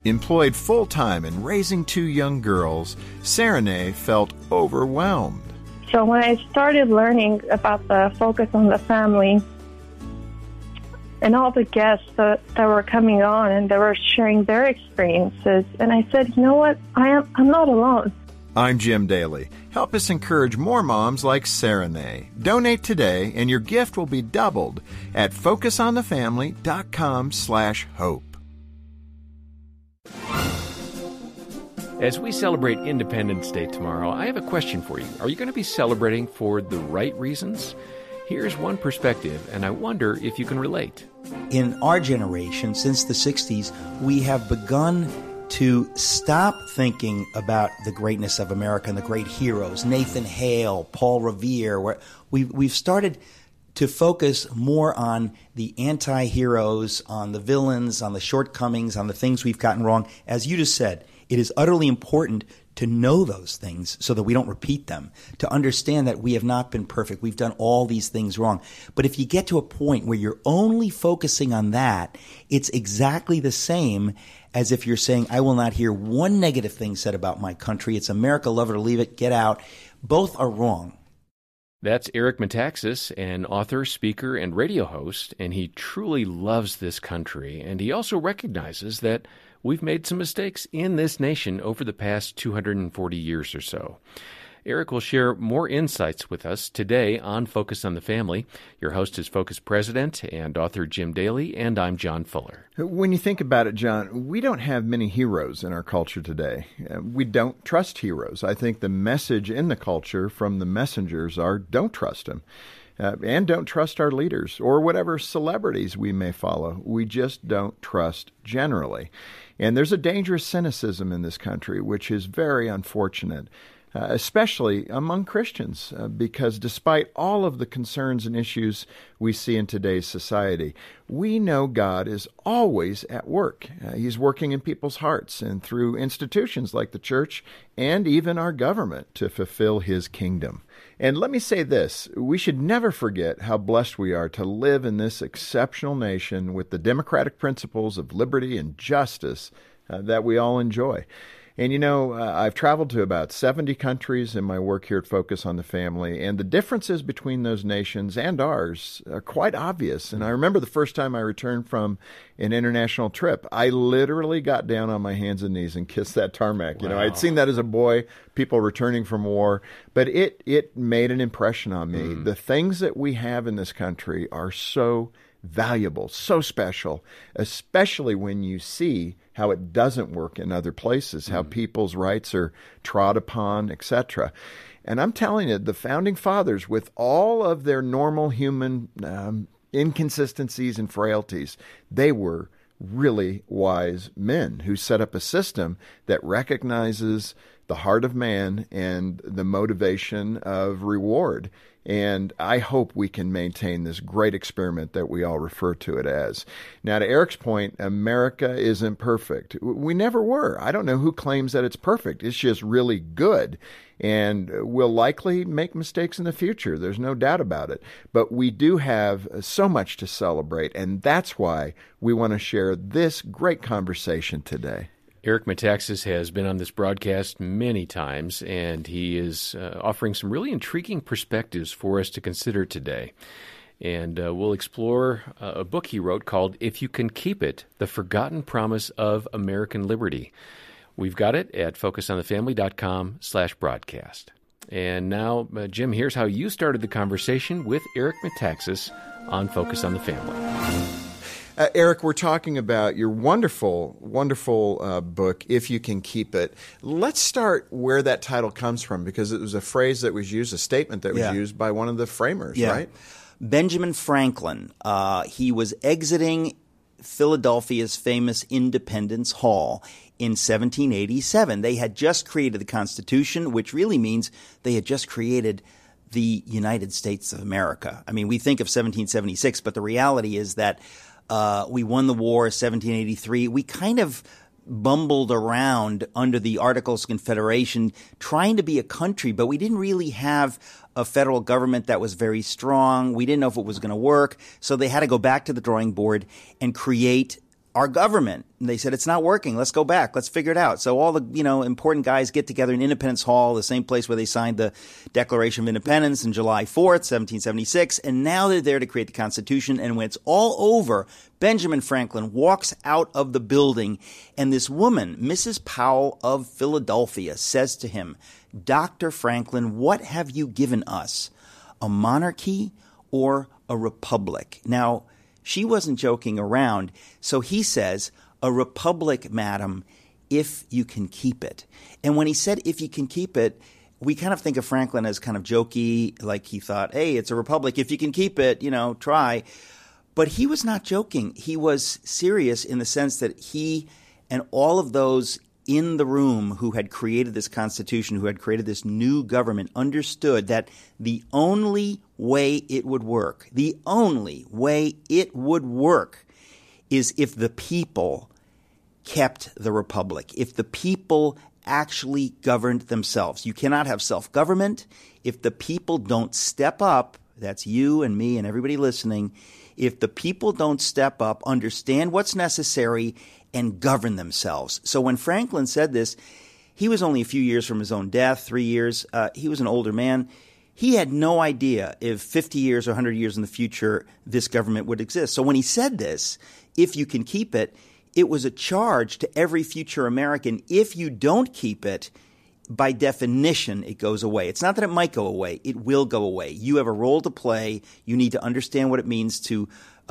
Employed full-time in raising 2 young girls, Serenay felt overwhelmed. So when I started learning about the Focus on the Family and all the guests that were coming on and they were sharing their experiences, and I said, you know what, I'm not alone. I'm Jim Daly. Help us encourage more moms like Serenay. Donate today and your gift will be doubled at focusonthefamily.com/hope. As we celebrate Independence Day tomorrow, I have a question for you. Are you going to be celebrating for the right reasons? Here's one perspective, and I wonder if you can relate. In our generation, since the 60s, we have begun to stop thinking about the greatness of America and the great heroes, Nathan Hale, Paul Revere. We've started to focus more on the anti-heroes, on the villains, on the shortcomings, on the things we've gotten wrong. As you just said, it is utterly important to know those things so that we don't repeat them, to understand that we have not been perfect. We've done all these things wrong. But if you get to a point where you're only focusing on that, it's exactly the same as if you're saying, I will not hear one negative thing said about my country. It's America, love it or leave it, get out. Both are wrong. That's Eric Metaxas, an author, speaker, and radio host, and he truly loves this country, and he also recognizes that we've made some mistakes in this nation over the past 240 years or so. Eric will share more insights with us today on Focus on the Family. Your host is Focus President and author Jim Daly, and I'm John Fuller. When you think about it, John, we don't have many heroes in our culture today. We don't trust heroes. I think the message in the culture from the messengers are don't trust them. And don't trust our leaders or whatever celebrities we may follow. We just don't trust generally. And there's a dangerous cynicism in this country, which is very unfortunate. Especially among Christians, because despite all of the concerns and issues we see in today's society, we know God is always at work. He's working in people's hearts and through institutions like the church and even our government to fulfill His kingdom. And let me say this, we should never forget how blessed we are to live in this exceptional nation with the democratic principles of liberty and justice that we all enjoy. And, you know, I've traveled to about 70 countries in my work here at Focus on the Family, and the differences between those nations and ours are quite obvious. And I remember the first time I returned from an international trip, I literally got down on my hands and knees and kissed that tarmac. Wow. You know, I'd seen that as a boy, people returning from war, but it made an impression on me. The things that we have in this country are so valuable, so special, especially when you see how it doesn't work in other places, how people's rights are trod upon, etc. And I'm telling you, the Founding Fathers, with all of their normal human inconsistencies and frailties, they were really wise men who set up a system that recognizes the heart of man and the motivation of reward. And I hope we can maintain this great experiment that we all refer to it as. Now, to Eric's point, America isn't perfect. We never were. I don't know who claims that it's perfect. It's just really good. And we'll likely make mistakes in the future. There's no doubt about it. But we do have so much to celebrate. And that's why we want to share this great conversation today. Eric Metaxas has been on this broadcast many times, and he is offering some really intriguing perspectives for us to consider today. And we'll explore a book he wrote called If You Can Keep It, The Forgotten Promise of American Liberty. We've got it at focusonthefamily.com/broadcast. And now, Jim, here's how you started the conversation with Eric Metaxas on Focus on the Family. Eric, we're talking about your wonderful, wonderful book, If You Can Keep It. Let's start where that title comes from, because it was a phrase that was used, a statement that was used by one of the framers, right? Benjamin Franklin. He was exiting Philadelphia's famous Independence Hall in 1787. They had just created the Constitution, which really means they had just created the United States of America. I mean, we think of 1776, but the reality is that we won the war, 1783. We kind of bumbled around under the Articles of Confederation trying to be a country, but we didn't really have a federal government that was very strong. We didn't know if it was going to work. So they had to go back to the drawing board and create our government. And they said, it's not working. Let's go back. Let's figure it out. So all the, important guys get together in Independence Hall, the same place where they signed the Declaration of Independence on July 4th, 1776. And now they're there to create the Constitution. And when it's all over, Benjamin Franklin walks out of the building. And this woman, Mrs. Powell of Philadelphia, says to him, Dr. Franklin, what have you given us? A monarchy or a republic? Now, she wasn't joking around. So he says, a republic, madam, if you can keep it. And when he said, if you can keep it, we kind of think of Franklin as kind of jokey, like he thought, hey, it's a republic. If you can keep it, try. But he was not joking. He was serious in the sense that he and all of those in the room who had created this Constitution, who had created this new government, understood that the only way it would work is if the people kept the republic, if the people actually governed themselves. You cannot have self-government if the people don't step up. That's you and me and everybody listening. If the people don't step up, understand what's necessary, and govern themselves. So when Franklin said this, he was only a few years from his own death, 3 years. He was an older man. He had no idea if 50 years or 100 years in the future this government would exist. So when he said this, if you can keep it, it was a charge to every future American. If you don't keep it, by definition, it goes away. It's not that it might go away. It will go away. You have a role to play. You need to understand what it means to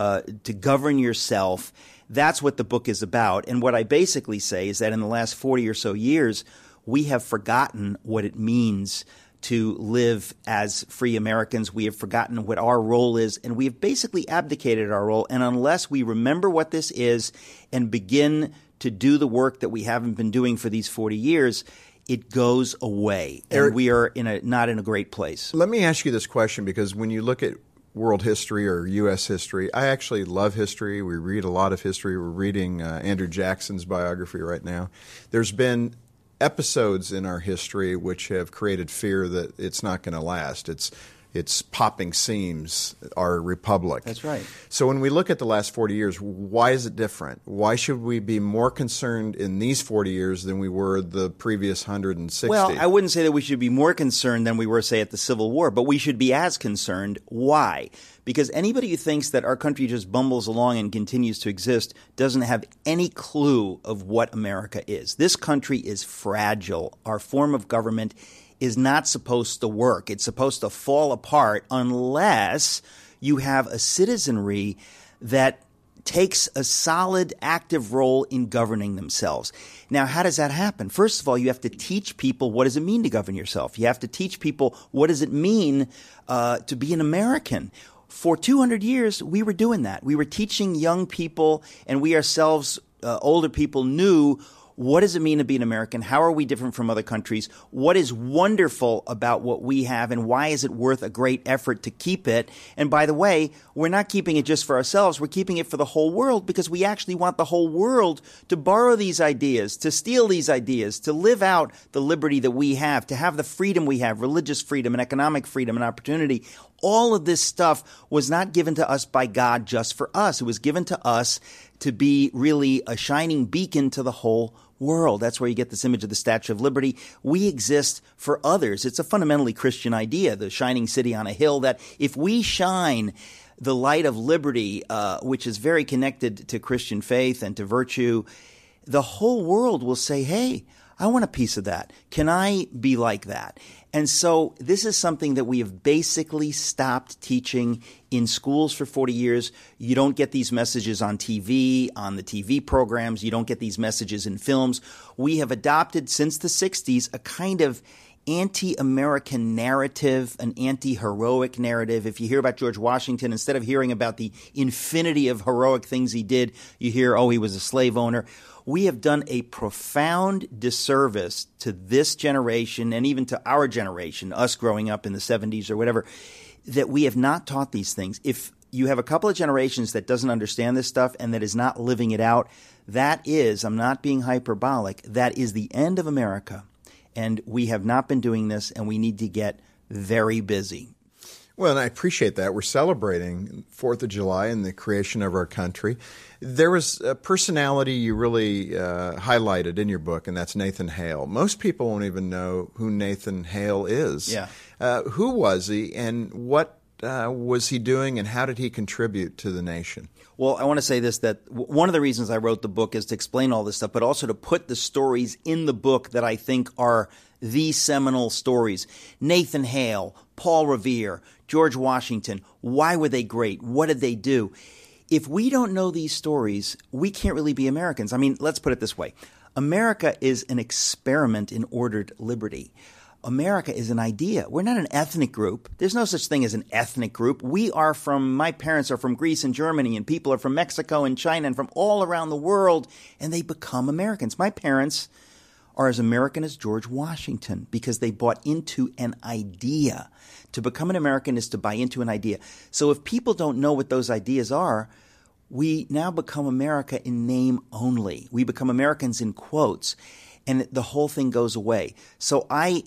govern yourself. That's what the book is about. And what I basically say is that in the last 40 or so years, we have forgotten what it means to live as free Americans. We have forgotten what our role is, and we have basically abdicated our role. And unless we remember what this is and begin to do the work that we haven't been doing for these 40 years, it goes away. And Eric, we are not in a great place. Let me ask you this question, because when you look at world history or U.S. history, I actually love history. We read a lot of history. We're reading Andrew Jackson's biography right now. There's been episodes in our history which have created fear that it's not going to last. It's popping seams, our republic. That's right. So when we look at the last 40 years, why is it different? Why should we be more concerned in these 40 years than we were the previous 160? Well, I wouldn't say that we should be more concerned than we were, say, at the Civil War, but we should be as concerned. Why? Because anybody who thinks that our country just bumbles along and continues to exist doesn't have any clue of what America is. This country is fragile. Our form of government is not supposed to work. It's supposed to fall apart unless you have a citizenry that takes a solid, active role in governing themselves. Now, how does that happen? First of all, you have to teach people what does it mean to govern yourself. You have to teach people what does it mean to be an American. For 200 years, we were doing that. We were teaching young people, and we ourselves, older people, knew what does it mean to be an American? How are we different from other countries? What is wonderful about what we have, and why is it worth a great effort to keep it? And by the way, we're not keeping it just for ourselves. We're keeping it for the whole world, because we actually want the whole world to borrow these ideas, to steal these ideas, to live out the liberty that we have, to have the freedom we have, religious freedom and economic freedom and opportunity. All of this stuff was not given to us by God just for us. It was given to us to be really a shining beacon to the whole world. That's where you get this image of the Statue of Liberty. We exist for others. It's a fundamentally Christian idea, the shining city on a hill, that if we shine the light of liberty, which is very connected to Christian faith and to virtue, the whole world will say, hey, I want a piece of that. Can I be like that? And so this is something that we have basically stopped teaching in schools for 40 years. You don't get these messages on TV, on the TV programs. You don't get these messages in films. We have adopted since the 60s a kind of anti-American narrative, an anti-heroic narrative. If you hear about George Washington, instead of hearing about the infinity of heroic things he did, you hear, oh, he was a slave owner. We have done a profound disservice to this generation and even to our generation, us growing up in the 70s or whatever, that we have not taught these things. If you have a couple of generations that doesn't understand this stuff and that is not living it out, that is, I'm not being hyperbolic, that is the end of America. And we have not been doing this, and we need to get very busy. Well, and I appreciate that. We're celebrating 4th of July and the creation of our country. There was a personality you really highlighted in your book, and that's Nathan Hale. Most people won't even know who Nathan Hale is. Yeah. Who was he, and what was he doing, and how did he contribute to the nation? Well, I want to say this, that one of the reasons I wrote the book is to explain all this stuff, but also to put the stories in the book that I think are the seminal stories. Nathan Hale, Paul Revere, George Washington. Why were they great? What did they do? If we don't know these stories, we can't really be Americans. I mean, let's put it this way. America is an experiment in ordered liberty. America is an idea. We're not an ethnic group. There's no such thing as an ethnic group. My parents are from Greece and Germany, and people are from Mexico and China and from all around the world, and they become Americans. My parents are as American as George Washington because they bought into an idea. To become an American is to buy into an idea. So if people don't know what those ideas are, we now become America in name only. We become Americans in quotes, and the whole thing goes away. So I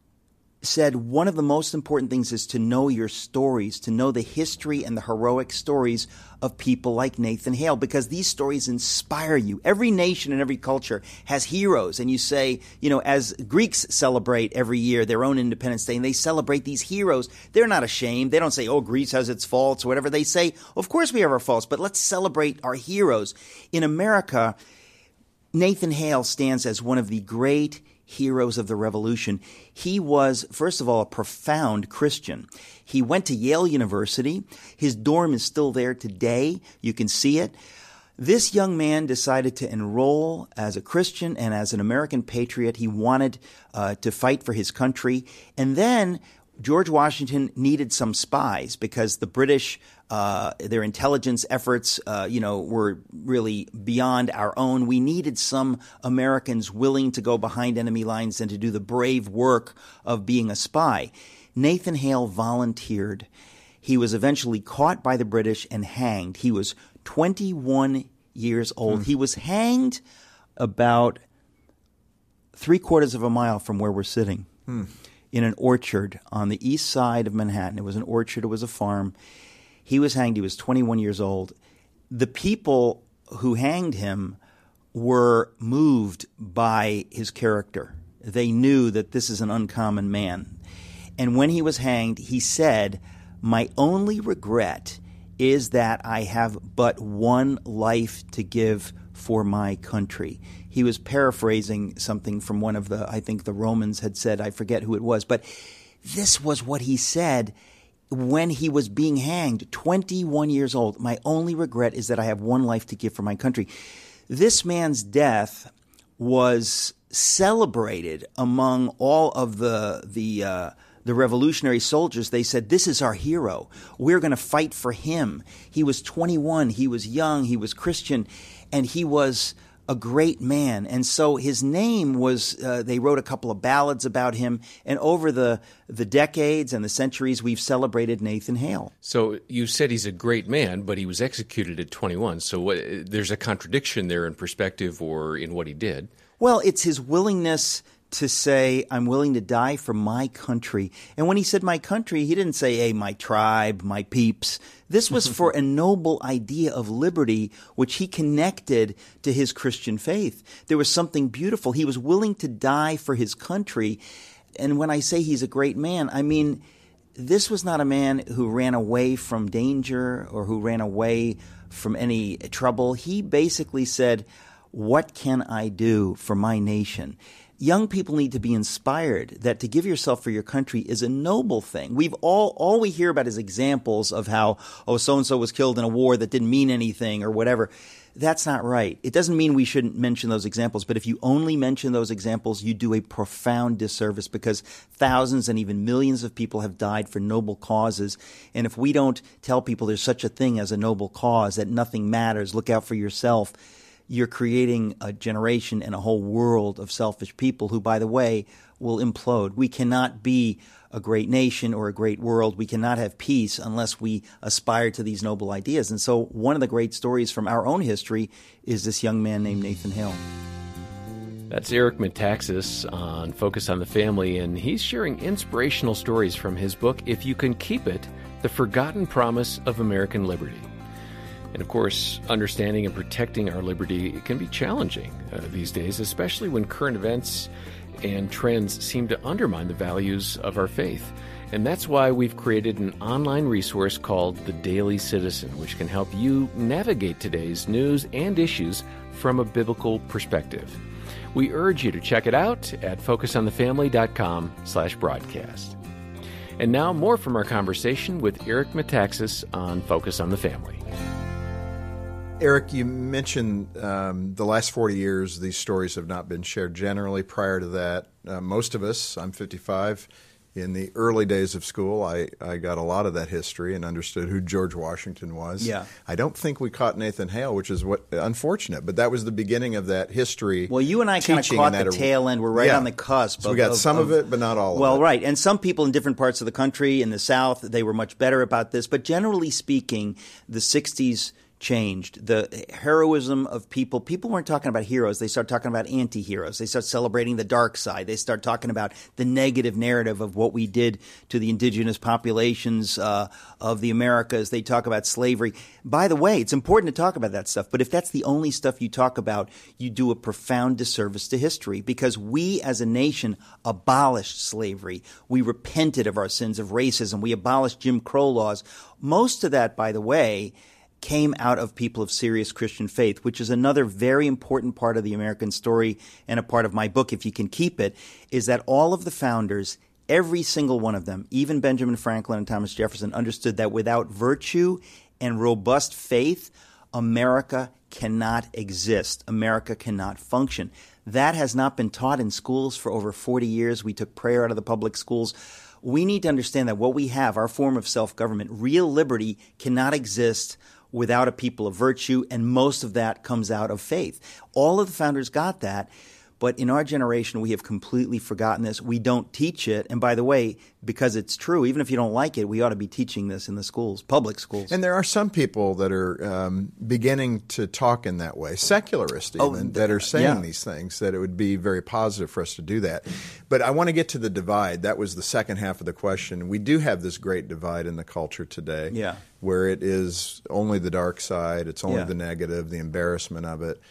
said one of the most important things is to know your stories, to know the history and the heroic stories of people like Nathan Hale, because these stories inspire you. Every nation and every culture has heroes, and you say, as Greeks celebrate every year their own Independence Day, and they celebrate these heroes, they're not ashamed. They don't say, oh, Greece has its faults or whatever. They say, of course we have our faults, but let's celebrate our heroes. In America, Nathan Hale stands as one of the great heroes of the Revolution. He was, first of all, a profound Christian. He went to Yale University. His dorm is still there today. You can see it. This young man decided to enroll as a Christian and as an American patriot. He wanted to fight for his country. And then George Washington needed some spies because the British, their intelligence efforts, were really beyond our own. We needed some Americans willing to go behind enemy lines and to do the brave work of being a spy. Nathan Hale volunteered. He was eventually caught by the British and hanged. He was 21 years old. He was hanged about 3/4 of a mile from where we're sitting. In an orchard on the east side of Manhattan. It was an orchard. It was a farm. He was hanged. He was 21 years old. The people who hanged him were moved by his character. They knew that this is an uncommon man. And when he was hanged, he said, "My only regret is that I have but one life to give for my country." He was paraphrasing something from one of I think the Romans had said, I forget who it was, but this was what he said when he was being hanged, 21 years old. My only regret is that I have one life to give for my country. This man's death was celebrated among all of the revolutionary soldiers. They said, this is our hero. We're going to fight for him. He was 21. He was young. He was Christian. And he was a great man. And so his name was, they wrote a couple of ballads about him. And over the decades and the centuries, we've celebrated Nathan Hale. So you said he's a great man, but he was executed at 21. So there's a contradiction there in perspective or in what he did. Well, it's his willingness to say, I'm willing to die for my country. And when he said my country, he didn't say, hey, my tribe, my peeps. This was for a noble idea of liberty, which he connected to his Christian faith. There was something beautiful. He was willing to die for his country. And when I say he's a great man, I mean, this was not a man who ran away from danger or who ran away from any trouble. He basically said, what can I do for my nation? Young people need to be inspired that to give yourself for your country is a noble thing. We've all we hear about is examples of how, so-and-so was killed in a war that didn't mean anything or whatever. That's not right. It doesn't mean we shouldn't mention those examples, but if you only mention those examples, you do a profound disservice because thousands and even millions of people have died for noble causes. And if we don't tell people there's such a thing as a noble cause, that nothing matters, look out for yourself, you're creating a generation and a whole world of selfish people who, by the way, will implode. We cannot be a great nation or a great world. We cannot have peace unless we aspire to these noble ideas. And so one of the great stories from our own history is this young man named Nathan Hale. That's Eric Metaxas on Focus on the Family, and he's sharing inspirational stories from his book, If You Can Keep It, The Forgotten Promise of American Liberty. And of course, understanding and protecting our liberty can be challenging these days, especially when current events and trends seem to undermine the values of our faith. And that's why we've created an online resource called The Daily Citizen, which can help you navigate today's news and issues from a biblical perspective. We urge you to check it out at focusonthefamily.com/broadcast. And now more from our conversation with Eric Metaxas on Focus on the Family. Eric, you mentioned the last 40 years, these stories have not been shared generally. Prior to that, most of us, I'm 55, in the early days of school, I got a lot of that history and understood who George Washington was. Yeah. I don't think we caught Nathan Hale, which is unfortunate, but that was the beginning of that history. Well, you and I kind of caught the tail end. We're right on the cusp. So we got some of it, but not all of it. Well, right. And some people in different parts of the country, in the South, they were much better about this. But generally speaking, the 60s changed. The heroism of people weren't talking about heroes. They started talking about anti-heroes. They started celebrating the dark side. They started talking about the negative narrative of what we did to the indigenous populations of the Americas. They talk about slavery. By the way, it's important to talk about that stuff, but if that's the only stuff you talk about, you do a profound disservice to history, because we as a nation abolished slavery. We repented of our sins of racism. We abolished Jim Crow laws. Most of that, by the way, came out of people of serious Christian faith, which is another very important part of the American story and a part of my book, If You Can Keep It, is that all of the founders, every single one of them, even Benjamin Franklin and Thomas Jefferson, understood that without virtue and robust faith, America cannot exist. America cannot function. That has not been taught in schools for over 40 years. We took prayer out of the public schools. We need to understand that what we have, our form of self-government, real liberty, cannot exist without a people of virtue, and most of that comes out of faith. All of the founders got that, but in our generation, we have completely forgotten this. We don't teach it, and by the way, because it's true, even if you don't like it, we ought to be teaching this in the schools, public schools. And there are some people that are beginning to talk in that way, secularists even, that are saying these things, that it would be very positive for us to do that. But I want to get to the divide. That was the second half of the question. We do have this great divide in the culture today, where it is only the dark side, it's only the negative, the embarrassment of it.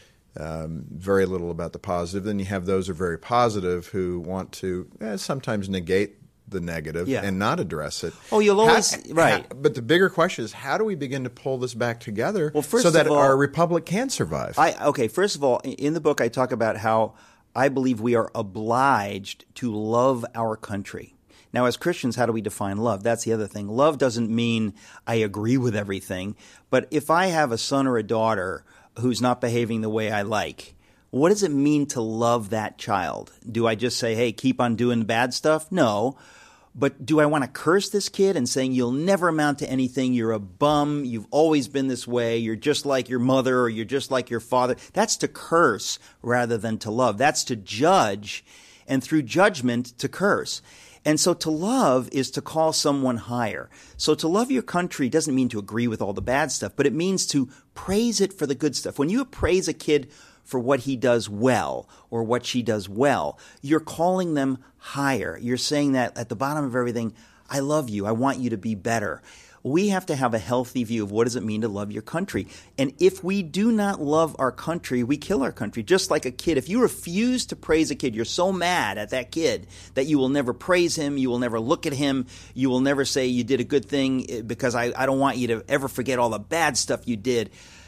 Very little about the positive. Then you have those who are very positive who want to sometimes negate the negative and not address it. Oh, you'll always but the bigger question is, how do we begin to pull this back together so that our republic can survive? First of all, in the book I talk about how I believe we are obliged to love our country. Now, as Christians, how do we define love? That's the other thing. Love doesn't mean I agree with everything, but if I have a son or a daughter who's not behaving the way I like, what does it mean to love that child? Do I just say, hey, keep on doing the bad stuff? No. But do I want to curse this kid and saying, you'll never amount to anything, you're a bum, you've always been this way, you're just like your mother or you're just like your father? That's to curse rather than to love. That's to judge, and through judgment to curse. And so to love is to call someone higher. So to love your country doesn't mean to agree with all the bad stuff, but it means to praise it for the good stuff. When you praise a kid for what he does well or what she does well, you're calling them higher. You're saying that at the bottom of everything, I love you. I want you to be better. We have to have a healthy view of what does it mean to love your country. And if we do not love our country, we kill our country. Just like a kid. If you refuse to praise a kid, you're so mad at that kid that you will never praise him, you will never look at him, you will never say you did a good thing because I don't want you to ever forget all the bad stuff you did.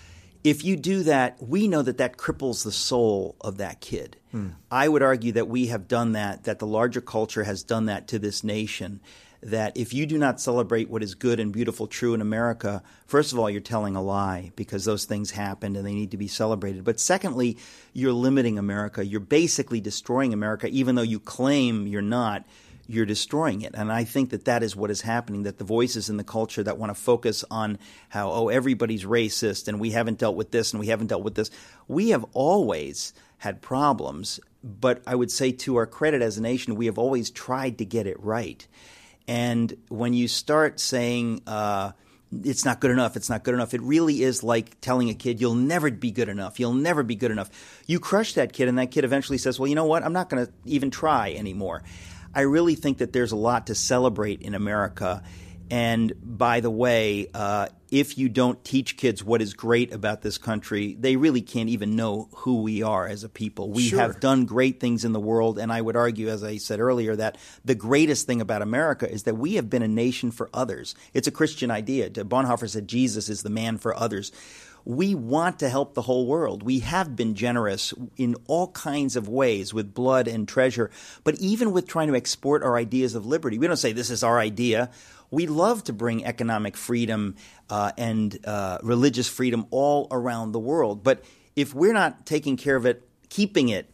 If you do that, we know that that cripples the soul of that kid. I would argue that we have done that the larger culture has done that to this nation. That if you do not celebrate what is good and beautiful, true in America, first of all, you're telling a lie because those things happened and they need to be celebrated. But secondly, you're limiting America. You're basically destroying America, even though you claim you're not. You're destroying it. And I think that is what is happening, that the voices in the culture that want to focus on how, everybody's racist and we haven't dealt with this and we haven't dealt with this. We have always had problems, but I would say to our credit as a nation, we have always tried to get it right. And when you start saying, it's not good enough. It's not good enough. It really is like telling a kid, you'll never be good enough. You'll never be good enough. You crush that kid, and that kid eventually says, well, you know what? I'm not going to even try anymore. I really think that there's a lot to celebrate in America. And by the way, if you don't teach kids what is great about this country, they really can't even know who we are as a people. We have done great things in the world, and I would argue, as I said earlier, that the greatest thing about America is that we have been a nation for others. It's a Christian idea. Bonhoeffer said Jesus is the man for others. We want to help the whole world. We have been generous in all kinds of ways with blood and treasure, but even with trying to export our ideas of liberty. We don't say this is our idea. We love to bring economic freedom and religious freedom all around the world. But if we're not taking care of it, keeping it,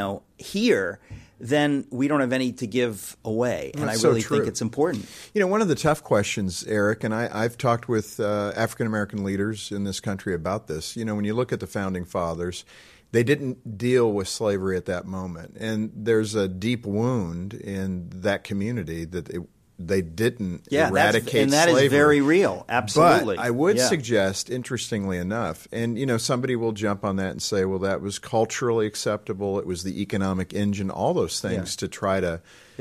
here, then we don't have any to give away. And That's I really so true. think it's important. One of the tough questions, Eric, and I've talked with African-American leaders in this country about this. When you look at the Founding Fathers, they didn't deal with slavery at that moment. And there's a deep wound in that community that they didn't eradicate slavery. And that is very real. Absolutely. But I would suggest, interestingly enough, and somebody will jump on that and say, well, that was culturally acceptable. It was the economic engine, all those things to try to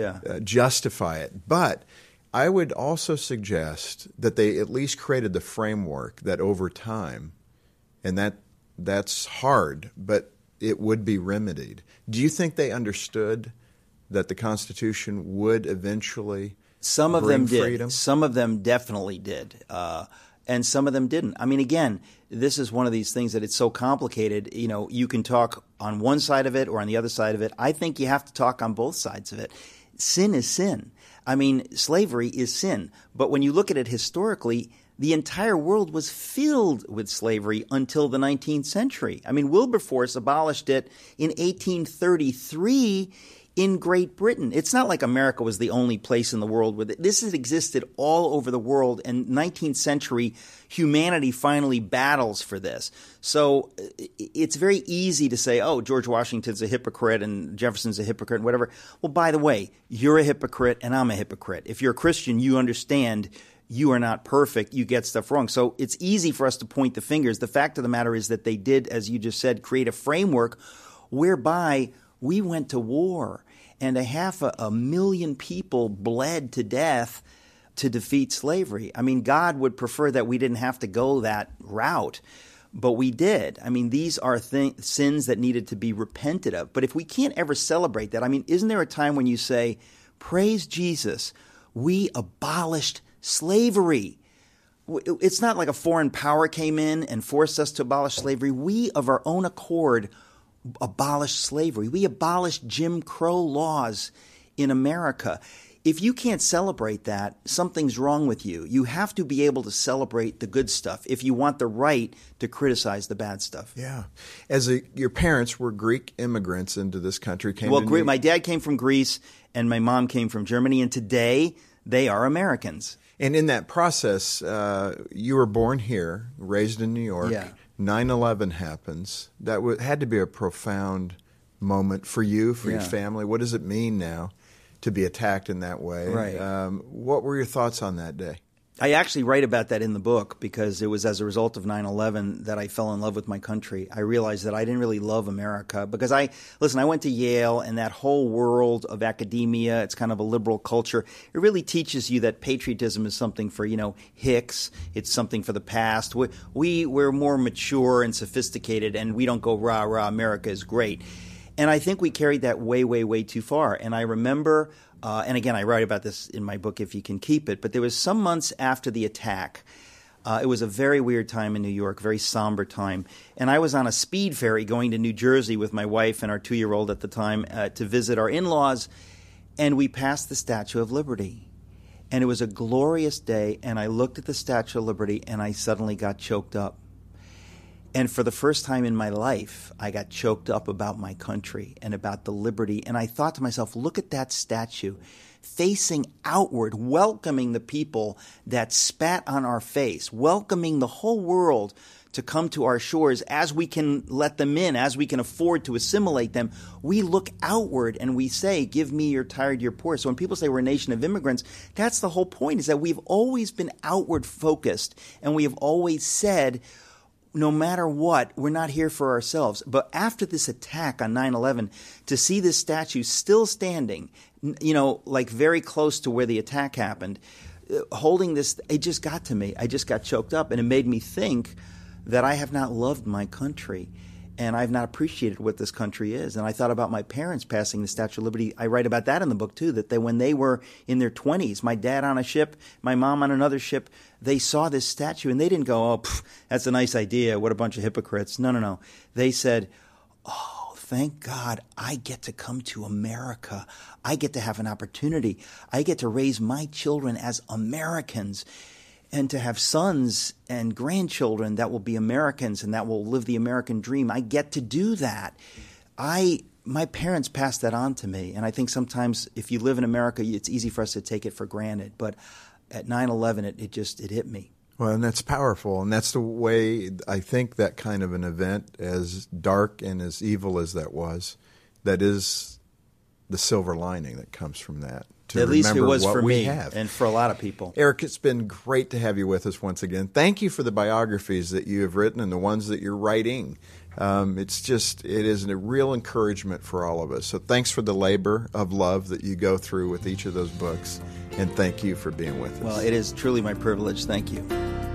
justify it. But I would also suggest that they at least created the framework that over time, and that's hard, but it would be remedied. Do you think they understood that the Constitution would eventually Some of them did. freedom? Some of them definitely did. And some of them didn't. I mean, again, this is one of these things that it's so complicated. You can talk on one side of it or on the other side of it. I think you have to talk on both sides of it. Sin is sin. I mean, slavery is sin. But when you look at it historically, the entire world was filled with slavery until the 19th century. I mean, Wilberforce abolished it in 1833 in Great Britain. It's not like America was the only place in the world with it. This has existed all over the world, and 19th century humanity finally battles for this. So it's very easy to say, oh, George Washington's a hypocrite and Jefferson's a hypocrite and whatever. Well, by the way, you're a hypocrite and I'm a hypocrite. If you're a Christian, you understand you are not perfect. You get stuff wrong. So it's easy for us to point the fingers. The fact of the matter is that they did, as you just said, create a framework whereby we went to war and 500,000 people bled to death to defeat slavery. I mean, God would prefer that we didn't have to go that route, but we did. I mean, these are sins that needed to be repented of. But if we can't ever celebrate that, I mean, isn't there a time when you say, praise Jesus, we abolished slavery? It's not like a foreign power came in and forced us to abolish slavery. We, of our own accord, abolished slavery. We abolished Jim Crow laws in America. If you can't celebrate that, something's wrong with you. You have to be able to celebrate the good stuff if you want the right to criticize the bad stuff. Yeah. Your parents were Greek immigrants into this country. My dad came from Greece and my mom came from Germany, and today they are Americans. And in that process, you were born here, raised in New York. Yeah. 9/11 happens. That had to be a profound moment for you, for your family. What does it mean now to be attacked in that way? Right. What were your thoughts on that day? I actually write about that in the book because it was as a result of 9/11 that I fell in love with my country. I realized that I didn't really love America because I went to Yale, and that whole world of academia, it's kind of a liberal culture. It really teaches you that patriotism is something for, hicks. It's something for the past. We're more mature and sophisticated, and we don't go rah, rah, America is great. And I think we carried that way, way, way too far. And I remember and again, I write about this in my book, If You Can Keep It, but there was some months after the attack. It was a very weird time in New York, very somber time. And I was on a speed ferry going to New Jersey with my wife and our 2-year-old at the time to visit our in-laws. And we passed the Statue of Liberty. And it was a glorious day. And I looked at the Statue of Liberty and I suddenly got choked up. And for the first time in my life, I got choked up about my country and about the liberty. And I thought to myself, look at that statue facing outward, welcoming the people that spat on our face, welcoming the whole world to come to our shores, as we can let them in, as we can afford to assimilate them, we look outward and we say, give me your tired, your poor. So when people say we're a nation of immigrants, that's the whole point, is that we've always been outward focused, and we have always said, no matter what, we're not here for ourselves. But after this attack on 9/11, to see this statue still standing, like very close to where the attack happened, holding this, it just got to me. I just got choked up, and it made me think that I have not loved my country, and I've not appreciated what this country is. And I thought about my parents passing the Statue of Liberty. I write about that in the book too, that when they were in their 20s, my dad on a ship, my mom on another ship, they saw this statue and they didn't go, oh, that's a nice idea, what a bunch of hypocrites. No. They said, oh, thank God I get to come to America. I get to have an opportunity. I get to raise my children as Americans, and to have sons and grandchildren that will be Americans and that will live the American dream. I get to do that. My parents passed that on to me, and I think sometimes if you live in America, it's easy for us to take it for granted. But at 9/11, it hit me. Well, and that's powerful, and that's the way I think that kind of an event, as dark and as evil as that was, that is the silver lining that comes from that. At least it was for me and for a lot of people. Eric, it's been great to have you with us once again. Thank you for the biographies that you have written and the ones that you're writing. It is a real encouragement for all of us. So thanks for the labor of love that you go through with each of those books, and thank you for being with us. Well, it is truly my privilege. Thank you.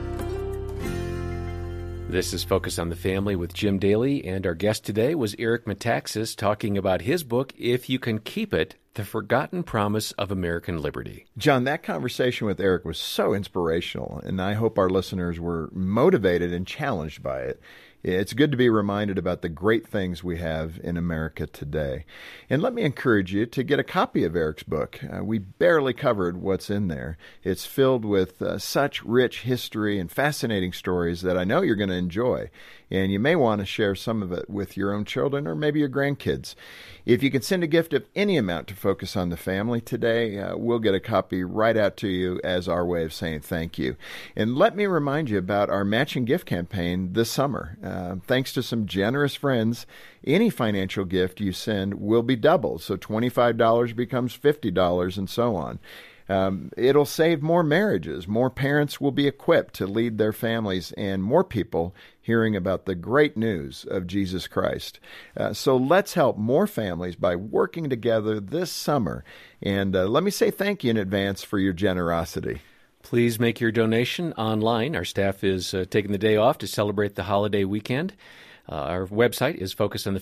This is Focus on the Family with Jim Daly, and our guest today was Eric Metaxas talking about his book, If You Can Keep It, The Forgotten Promise of American Liberty. John, that conversation with Eric was so inspirational, and I hope our listeners were motivated and challenged by it. It's good to be reminded about the great things we have in America today. And let me encourage you to get a copy of Eric's book. We barely covered what's in there. It's filled with such rich history and fascinating stories that I know you're going to enjoy. And you may want to share some of it with your own children or maybe your grandkids. If you can send a gift of any amount to Focus on the Family today, we'll get a copy right out to you as our way of saying thank you. And let me remind you about our matching gift campaign this summer. Thanks to some generous friends, any financial gift you send will be doubled. So $25 becomes $50 and so on. It'll save more marriages. More parents will be equipped to lead their families, and more people hearing about the great news of Jesus Christ. So let's help more families by working together this summer. And let me say thank you in advance for your generosity. Please make your donation online. Our staff is taking the day off to celebrate the holiday weekend. Our website is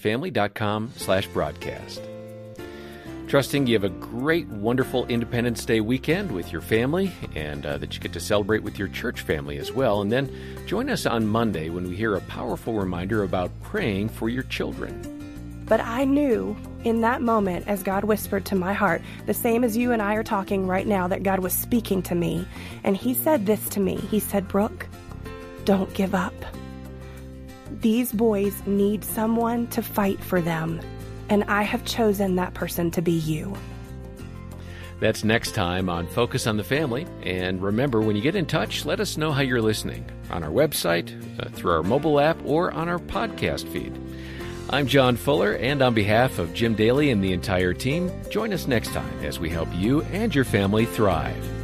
focusonthefamily.com/broadcast. Trusting you have a great, wonderful Independence Day weekend with your family, and that you get to celebrate with your church family as well. And then join us on Monday when we hear a powerful reminder about praying for your children. But I knew in that moment, as God whispered to my heart, the same as you and I are talking right now, that God was speaking to me. And He said this to me. He said, Brooke, don't give up. These boys need someone to fight for them. And I have chosen that person to be you. That's next time on Focus on the Family. And remember, when you get in touch, let us know how you're listening on our website, through our mobile app, or on our podcast feed. I'm John Fuller, and on behalf of Jim Daly and the entire team, join us next time as we help you and your family thrive.